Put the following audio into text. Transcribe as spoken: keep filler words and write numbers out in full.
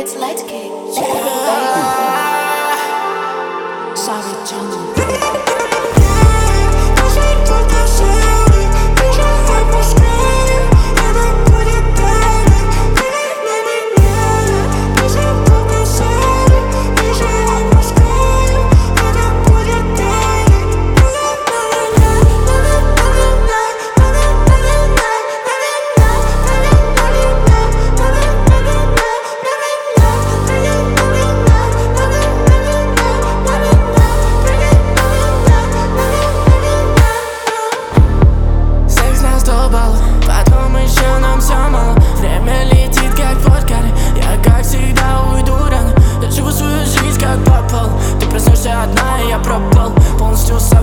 It's light cake. Savage Jungle. Потом еще нам все мало. Время летит как подкары. Я как всегда уйду рано. Я живу свою жизнь как попал. Ты проснешься одна, и я пропал полностью сам.